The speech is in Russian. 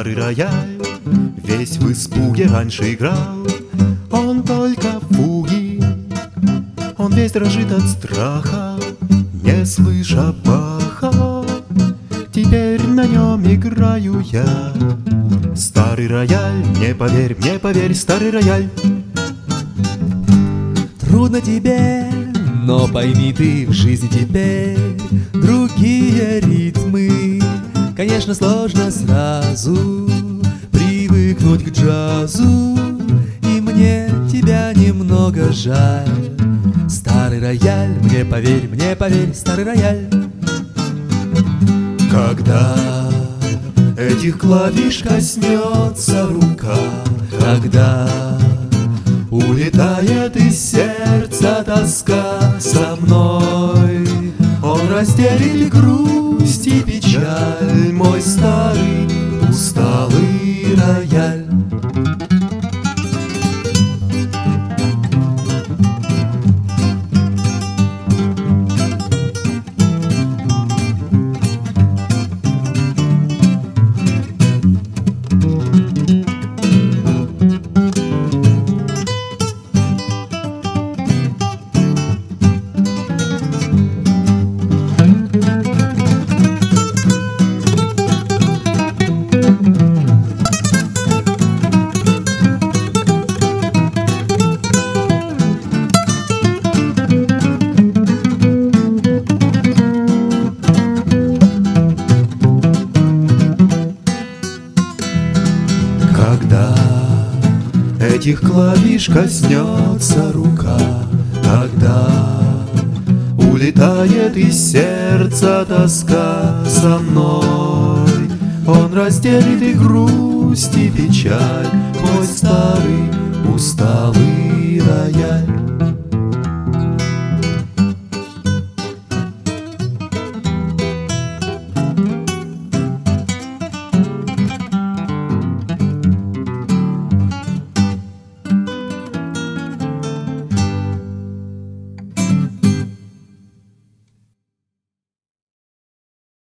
Старый рояль весь в испуге раньше играл. Он только фуги, он весь дрожит от страха, не слыша Баха. Теперь на нем играю я. Старый рояль, мне поверь, старый рояль. Трудно тебе, но пойми ты, в жизни теперь другие ритмы. Конечно, сложно сразу привыкнуть к джазу, и мне тебя немного жаль. Старый рояль, мне поверь, старый рояль. Когда этих клавиш коснется рука, когда улетает из сердца тоска со мной, он разделит грусть и печаль, мой старый усталый рояль. Когда этих клавиш коснется рука, когда улетает из сердца тоска со мной, он разделит и грусть, и печаль, мой старый усталый рояль.